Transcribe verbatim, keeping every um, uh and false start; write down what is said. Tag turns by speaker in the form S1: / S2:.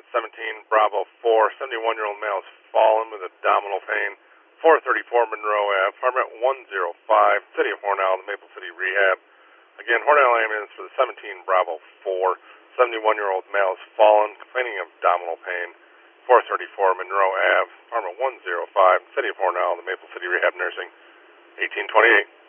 S1: ambulance, seventeen Bravo four, seventy-one-year-old male has fallen with abdominal pain, four thirty-four Monroe Ave, apartment one oh five, City of Hornell, the Maple City Rehab. Again, Hornell ambulance for the seventeen Bravo four, seventy-one-year-old male has fallen, complaining of abdominal pain, four thirty-four Monroe Ave, apartment one oh five, City of Hornell, the Maple City Rehab Nursing, eighteen twenty-eight.